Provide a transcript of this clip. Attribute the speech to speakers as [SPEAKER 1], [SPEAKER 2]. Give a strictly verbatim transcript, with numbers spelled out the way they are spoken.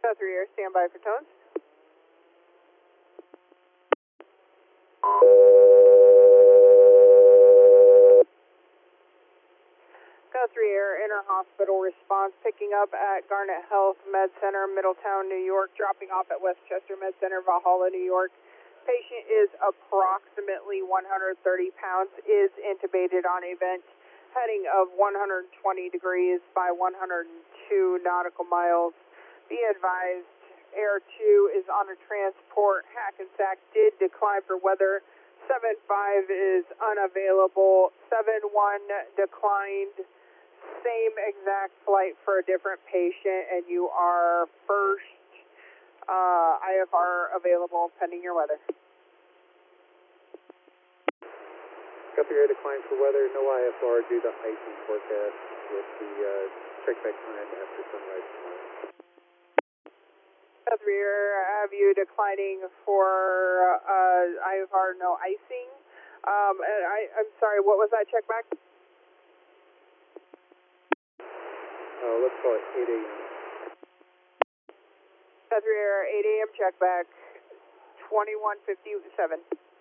[SPEAKER 1] Go three air, stand by for tones. Go three air, inter-hospital response, picking up at Garnet Health Med Center, Middletown, New York, dropping off at Westchester Med Center, Valhalla, New York. Patient is approximately one hundred thirty pounds, is intubated on a vent, heading of one hundred twenty degrees by one hundred two nautical miles. Be advised, Air two is on a transport. Hackensack did decline for weather. seven five is unavailable. seven one declined. Same exact flight for a different patient, and you are first uh, I F R available pending your weather.
[SPEAKER 2] Copy your decline for weather, no I F R due to icing forecast with the uh, checkback time after sunrise tomorrow.
[SPEAKER 1] Three have you declining for uh, I F R no icing? Um, and I, I'm sorry, what was that check back?
[SPEAKER 2] Uh, let's call it eight A M
[SPEAKER 1] Three eight A M check back, twenty-one fifty-seven.